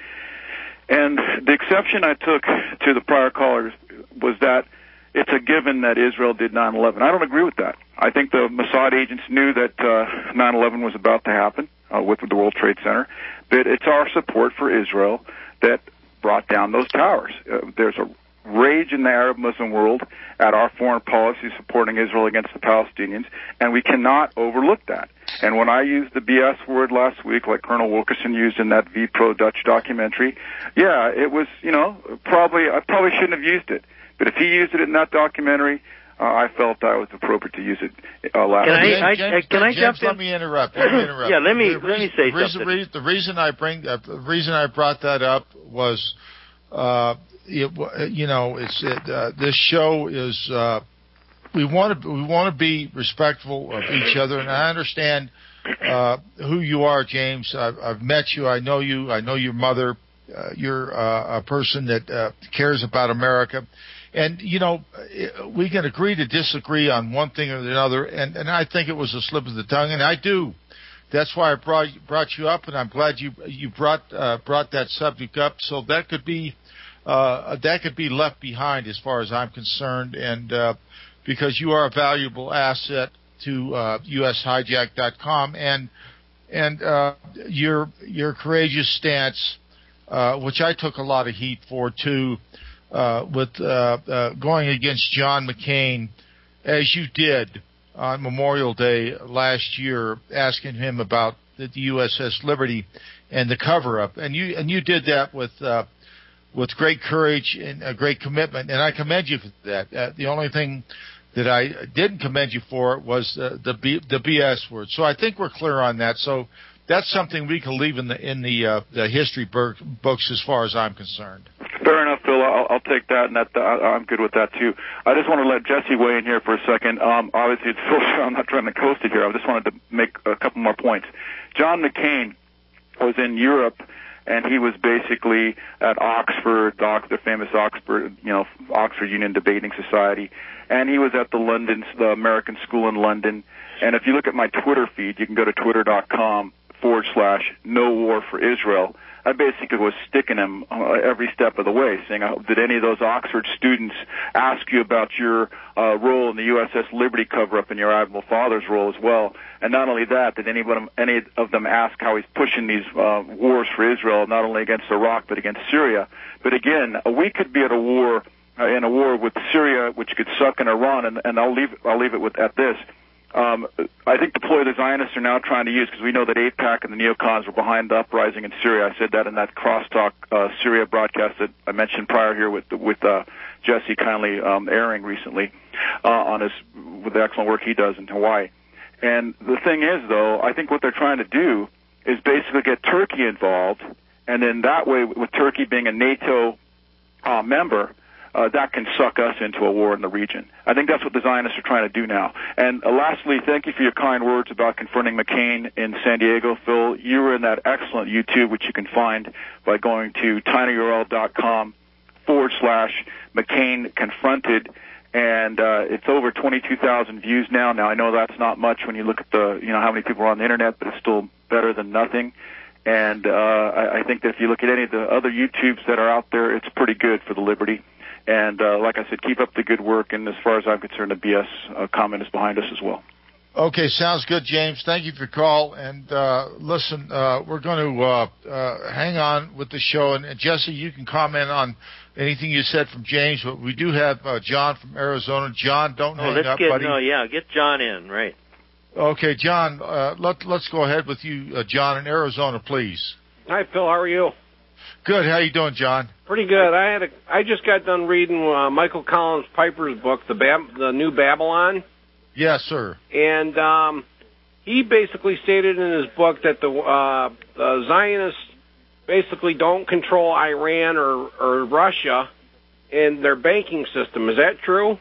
And the exception I took to the prior callers was that it's a given that Israel did nine eleven. I don't agree with that. I think the Mossad agents knew that uh, nine eleven was about to happen uh, with the World Trade Center, but it's our support for Israel that brought down those towers. Uh, there's a rage in the Arab Muslim world at our foreign policy supporting Israel against the Palestinians, and we cannot overlook that. And when I used the B S word last week, like Colonel Wilkerson used in that V-Pro Dutch documentary, yeah, it was, you know, probably, I probably shouldn't have used it. But if he used it in that documentary, uh, I felt I was appropriate to use it uh, last Can I, James, I, James, can I James, jump in? Let me interrupt. Let me interrupt. yeah, let me the let reason, me say the reason, something. The reason I bring uh, the reason I brought that up was, uh, it, you know, it's it, uh, this show is uh, we want to we want to be respectful of each other, and I understand uh, who you are, James. I've, I've met you. I know you. I know your mother. Uh, you're uh, a person that uh, cares about America. And, you know, we can agree to disagree on one thing or another, and, and I think it was a slip of the tongue, and I do. That's why I brought brought you up, and I'm glad you you brought uh, brought that subject up. So that could be uh, that could be left behind as far as I'm concerned, and uh, because you are a valuable asset to uh, U S hijack dot com, and and uh, your your courageous stance, uh, which I took a lot of heat for too. Uh, with uh, uh, going against John McCain, as you did on Memorial Day last year, asking him about the U S S Liberty and the cover-up, and you and you did that with uh, with great courage and a great commitment, and I commend you for that. Uh, the only thing that I didn't commend you for was uh, the B, the B S word. So I think we're clear on that. So that's something we can leave in the in the uh, the history bur- books as far as I'm concerned. Fair enough, Phil. I'll, I'll take that, and that uh, I'm good with that too. I just want to let Jesse weigh in here for a second. Um, obviously, it's Phil's show. I'm not trying to coast it here. I just wanted to make a couple more points. John McCain was in Europe, and he was basically at Oxford, the famous Oxford, you know, Oxford Union Debating Society, and he was at the London, the American School in London. And if you look at my Twitter feed, you can go to twitter.com forward slash no war for Israel. I basically was sticking him uh, every step of the way, saying, uh, did any of those Oxford students ask you about your uh, role in the U S S Liberty cover-up and your Admiral Father's role as well? And not only that, did anybody, any of them ask how he's pushing these uh, wars for Israel, not only against Iraq but against Syria? But again, we could be at a war, uh, in a war with Syria, which could suck in Iran, and, and I'll leave, I'll leave it with at this. Um, I think the ploy the Zionists are now trying to use, because we know that AIPAC and the neocons were behind the uprising in Syria. I said that in that crosstalk uh, Syria broadcast that I mentioned prior here with with uh, Jesse kindly um, airing recently uh, on his with the excellent work he does in Hawaii. And the thing is, though, I think what they're trying to do is basically get Turkey involved, and then that way, with Turkey being a NATO uh, member, Uh, that can suck us into a war in the region. I think that's what the Zionists are trying to do now. And uh, lastly, thank you for your kind words about confronting McCain in San Diego. Phil, you were in that excellent YouTube, which you can find by going to tinyurl.com forward slash McCain confronted. And uh, it's over twenty-two thousand views now. Now, I know that's not much when you look at the, you know, how many people are on the internet, but it's still better than nothing. And uh, I, I think that if you look at any of the other YouTubes that are out there, it's pretty good for the Liberty. And uh, like I said, keep up the good work. And as far as I'm concerned, the B S uh, comment is behind us as well. Okay, sounds good, James. Thank you for your call. And uh, listen, uh, we're going to uh, uh, hang on with the show. And, and Jesse, you can comment on anything you said from James. But we do have uh, John from Arizona. John, don't oh, hang let's up, get, buddy. No, yeah, get John in, right. Okay, John, uh, let, let's go ahead with you, uh, John, in Arizona, please. Hi, Phil. How are you? Good. How you doing, John? Pretty good. I had a, I just got done reading uh, Michael Collins Piper's book, the Bab- the New Babylon. Yes, sir. And um, he basically stated in his book that the, uh, the Zionists basically don't control Iran or, or Russia in their banking system. Is that true?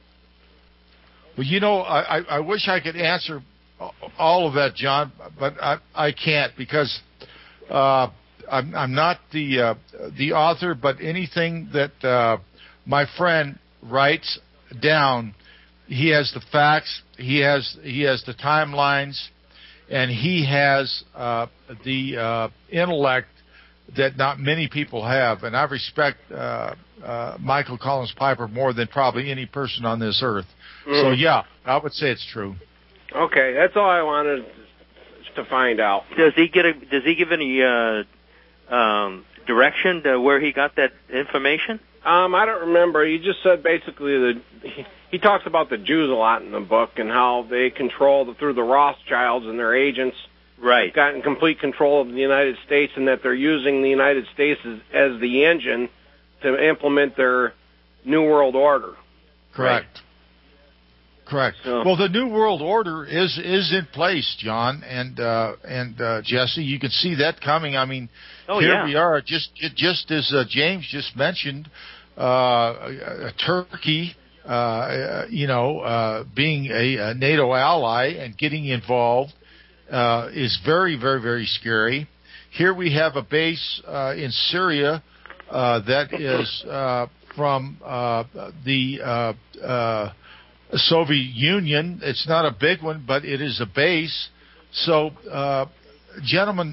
Well, you know, I, I, I wish I could answer all of that, John, but I, I can't because uh, I'm, I'm not the uh, the author. But anything that uh, my friend writes down, he has the facts, he has he has the timelines, and he has uh, the uh, intellect that not many people have. And I respect uh, uh, Michael Collins Piper more than probably any person on this earth. Mm. So, yeah, I would say it's true. Okay, that's all I wanted to find out. Does he get a, Does he give any uh, um, direction to where he got that information? Um, I don't remember. He just said basically that he, he talks about the Jews a lot in the book and how they control the, through the Rothschilds and their agents. Right. Gotten complete control of the United States, and that they're using the United States as, as the engine to implement their New World Order. Correct. Right. Correct. So, well, the New World Order is is in place, John and uh, and uh, Jesse. You can see that coming. I mean, oh, here yeah. we are, just just as uh, James just mentioned, uh, Turkey, uh, you know, uh, being a, a NATO ally and getting involved uh, is very, very, very scary. Here we have a base uh, in Syria uh, that is uh, from uh, the uh, uh, Soviet Union. It's not a big one, but it is a base. So, uh, gentlemen,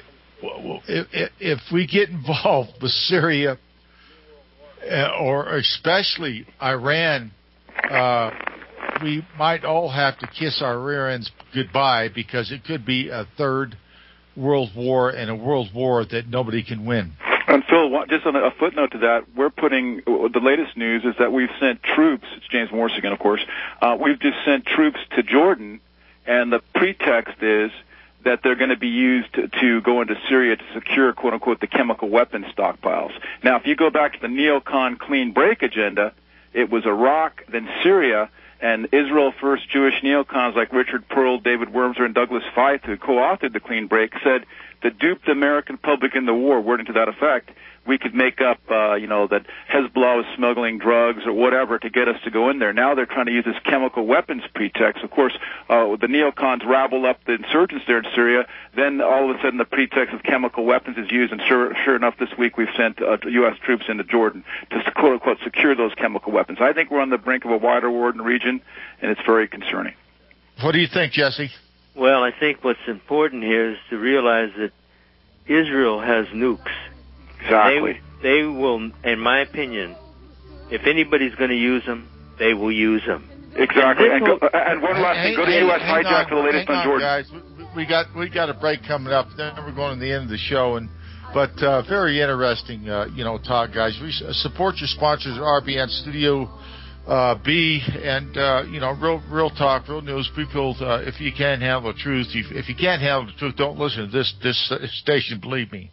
if, if we get involved with Syria, uh, or especially Iran, uh, we might all have to kiss our rear ends goodbye, because it could be a third world war, and a world war that nobody can win. And Phil, just on a footnote to that, we're putting, the latest news is that we've sent troops, it's James Morse again, of course, uh, we've just sent troops to Jordan, and the pretext is that they're going to be used to, to go into Syria to secure, quote-unquote, the chemical weapons stockpiles. Now, if you go back to the neocon clean break agenda, it was Iraq, then Syria, and Israel First Jewish neocons like Richard Pearl, David Wormser, and Douglas Feith, who co-authored the clean break, said to dupe the American public in the war, wording to that effect, we could make up, uh, you know, that Hezbollah was smuggling drugs or whatever to get us to go in there. Now they're trying to use this chemical weapons pretext. Of course, uh, the neocons rabble up the insurgents there in Syria. Then all of a sudden the pretext of chemical weapons is used, and sure, sure enough, this week we've sent uh, U S troops into Jordan to, quote-unquote, secure those chemical weapons. I think we're on the brink of a wider war in the region, and it's very concerning. What do you think, Jesse? Well, I think what's important here is to realize that Israel has nukes. Exactly. They, they will, in my opinion, if anybody's going to use them, they will use them. Exactly. And, and, go, and one last thing, go to U S hijack for the latest on, on Jordan. Guys, we, we got we got a break coming up. Then we're going to the end of the show, and but uh, very interesting, uh, you know, talk, guys. We support your sponsors, R B N Studio uh, B, and uh, you know, real real talk, real news. People, uh, if you can't handle the truth, if, if you can't handle the truth, don't listen to this this station. Believe me.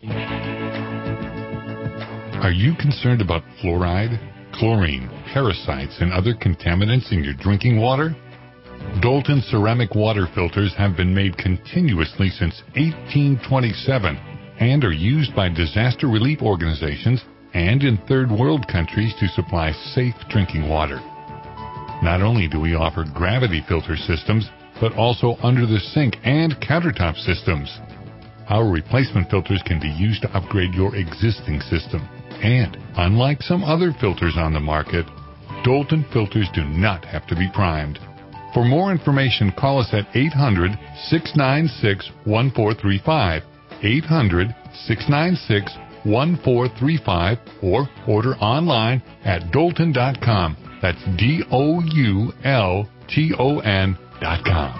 Are you concerned about fluoride, chlorine, parasites, and other contaminants in your drinking water? Dalton ceramic water filters have been made continuously since eighteen twenty-seven and are used by disaster relief organizations and in third world countries to supply safe drinking water. Not only do we offer gravity filter systems, but also under the sink and countertop systems. Our replacement filters can be used to upgrade your existing system. And, unlike some other filters on the market, Dalton filters do not have to be primed. For more information, call us at eight hundred, six nine six, one four three five, eight hundred, six nine six, one four three five, or order online at Dalton dot com. That's D O U L T O N dot com.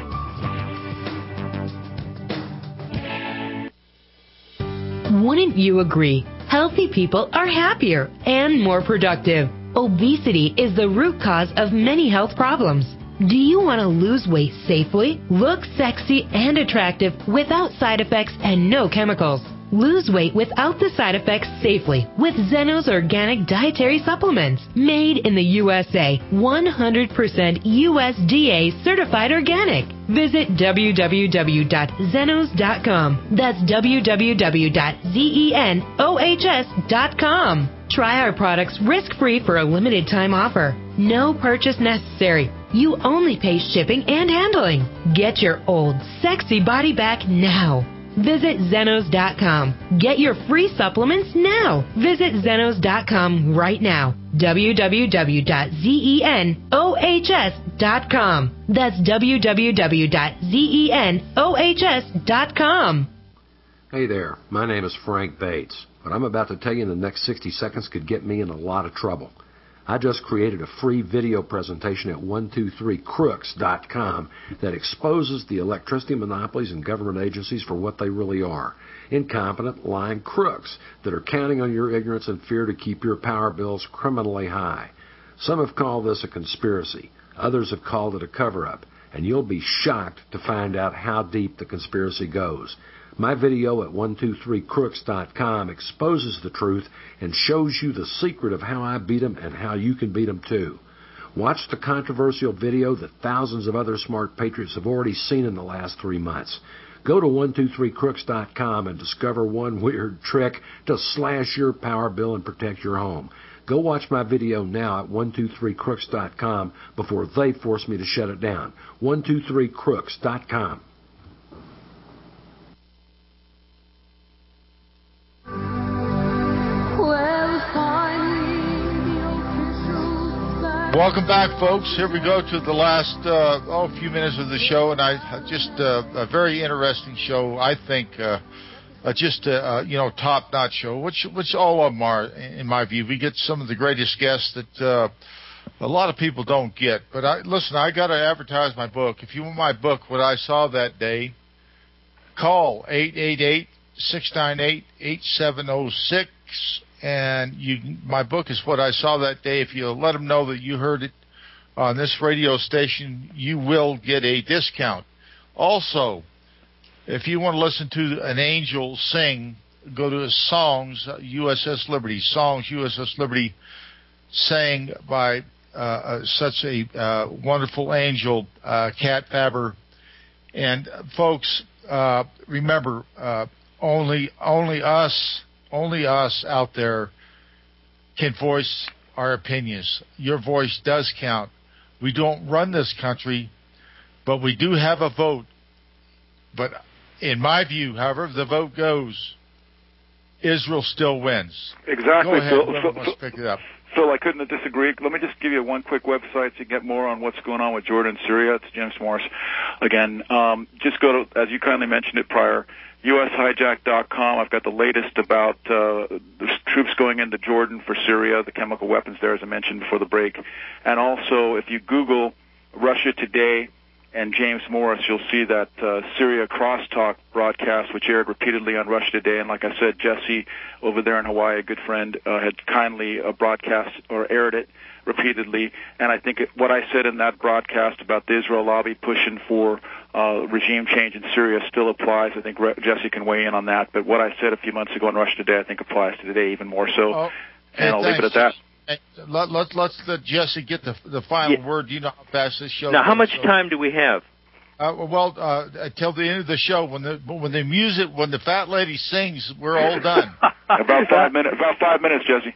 Wouldn't you agree? Healthy people are happier and more productive. Obesity is the root cause of many health problems. Do you want to lose weight safely, look sexy and attractive without side effects and no chemicals? Lose weight without the side effects safely with Zenos Organic Dietary Supplements. Made in the U S A, one hundred percent U S D A certified organic. Visit w w w dot zenos dot com. That's w w w dot zenos dot com. Try our products risk-free for a limited time offer. No purchase necessary. You only pay shipping and handling. Get your old, sexy body back now. Visit zenos dot com. Get your free supplements now. Visit zenos dot com right now. w w w dot zenos dot com. That's w w w dot zenos dot com. Hey there, my name is Frank Bates. What I'm about to tell you in the next sixty seconds could get me in a lot of trouble. I just created a free video presentation at one two three crooks dot com that exposes the electricity monopolies and government agencies for what they really are. Incompetent, lying crooks that are counting on your ignorance and fear to keep your power bills criminally high. Some have called this a conspiracy. Others have called it a cover-up. And you'll be shocked to find out how deep the conspiracy goes. My video at one two three crooks dot com exposes the truth and shows you the secret of how I beat them and how you can beat them too. Watch the controversial video that thousands of other smart patriots have already seen in the last three months. Go to one two three crooks dot com and discover one weird trick to slash your power bill and protect your home. Go watch my video now at one two three crooks dot com before they force me to shut it down. one two three crooks dot com. Welcome back, folks. Here we go to the last uh, oh, few minutes of the show, and I just uh, a very interesting show. I think uh, uh, just uh, uh, you know top-notch show, which which all of them are, in my view. We get some of the greatest guests that uh, a lot of people don't get. But I, listen, I got to advertise my book. If you want my book, What I Saw That Day, call eight eight eight, six nine eight, eight seven zero six. And you, my book is What I Saw That Day. If you let them know that you heard it on this radio station, you will get a discount. Also, if you want to listen to an angel sing, go to his songs, U S S Liberty, songs U S S Liberty, sang by uh, uh, such a uh, wonderful angel, uh, Kat Faber. And uh, folks, uh, remember, uh, only only us, only us out there can voice our opinions. Your voice does count. We don't run this country, but we do have a vote. But in my view, however the vote goes, Israel still wins. Exactly. Go ahead, Phil, whoever Phil, wants to pick it up. Phil, I couldn't disagree. Let me just give you one quick website to get more on what's going on with Jordan and Syria. It's James Morris. Again, um, just go to, as you kindly mentioned it prior, U S hijack dot com. I've got the latest about uh, the troops going into Jordan for Syria, the chemical weapons there, as I mentioned before the break. And also, if you Google Russia Today and James Morris, you'll see that uh, Syria Crosstalk broadcast, which aired repeatedly on Russia Today. And like I said, Jesse over there in Hawaii, a good friend, uh, had kindly uh, broadcast or aired it repeatedly. And I think it, what I said in that broadcast about the Israel lobby pushing for uh, regime change in Syria still applies. I think Re- Jesse can weigh in on that. But what I said a few months ago on Russia Today, I think applies to today even more so. Oh, and hey, I'll thanks. leave it at that. Let, let, let's let Jesse get the the final Yeah. word. You know how fast this show Now, goes, how much so- time do we have? Uh, well, uh, until the end of the show, when the when the music, when the fat lady sings, we're all done. About five minutes. About five minutes, Jesse.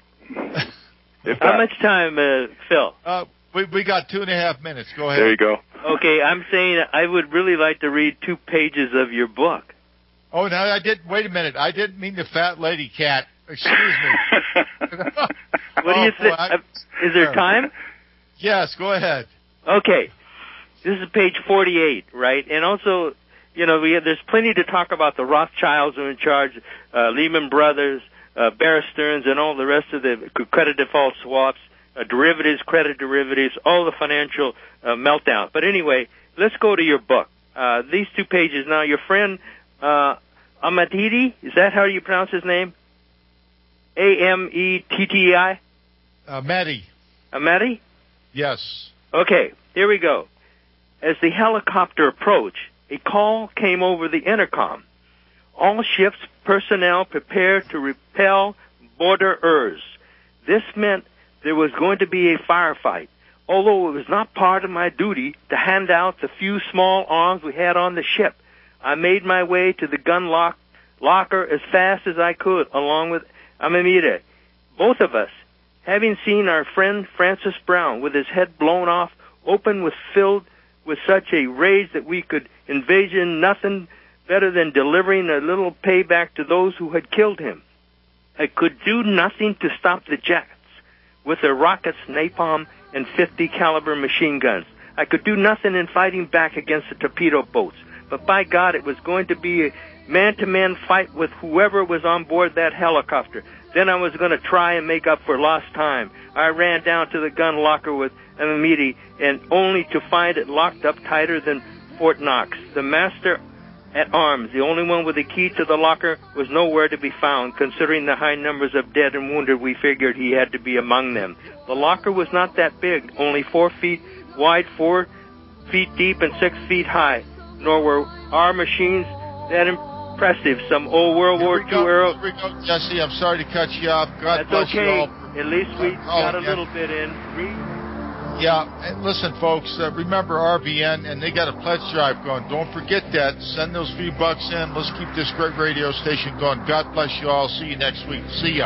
If How that. much time, uh, Phil? Uh, we we got two and a half minutes. Go ahead. There you go. Okay, I'm saying I would really like to read two pages of your book. Oh, no, I didn't. Wait a minute. I didn't mean the fat lady cat. Excuse me. What do you Oh, think? boy, I- Is there time? Yes, go ahead. Okay. This is page forty-eight, right? And also, you know, we have, there's plenty to talk about. The Rothschilds are in charge, uh, Lehman Brothers, uh, Bear Stearns, and all the rest of the credit default swaps, uh, derivatives, credit derivatives, all the financial uh, meltdown. But anyway, let's go to your book. Uh, these two pages. Now, your friend uh, Ahmadidi, is that how you pronounce his name? A M E T T I? Uh, Maddie. Ahmadi? Yes. Okay, here we go. As the helicopter approached, a call came over the intercom. All ships personnel prepared to repel borderers. This meant there was going to be a firefight. Although it was not part of my duty to hand out the few small arms we had on the ship, I made my way to the gun lock, locker as fast as I could, along with Amamita. Both of us, having seen our friend Francis Brown with his head blown off, open with filled with such a rage that we could envision nothing better than delivering a little payback to those who had killed him. I could do nothing to stop the Jets with their rockets, napalm, and fifty caliber machine guns. I could do nothing in fighting back against the torpedo boats. But by God, it was going to be a man-to-man fight with whoever was on board that helicopter. Then I was going to try and make up for lost time. I ran down to the gun locker with Amamiti, and only to find it locked up tighter than Fort Knox. The master at arms, the only one with the key to the locker, was nowhere to be found. Considering the high numbers of dead and wounded, we figured he had to be among them. The locker was not that big, only four feet wide, four feet deep, and six feet high. Nor were our machines that impressive. Some old World Here War we Two go. arrow. Here we go, Jesse. I'm sorry to cut you off. God That's bless okay. you all. At least we Uh, oh, got a yeah. little bit in. Read. Yeah, and listen, folks, uh, remember R B N, and they got a pledge drive going. Don't forget that. Send those few bucks in. Let's keep this great radio station going. God bless you all. See you next week. See ya.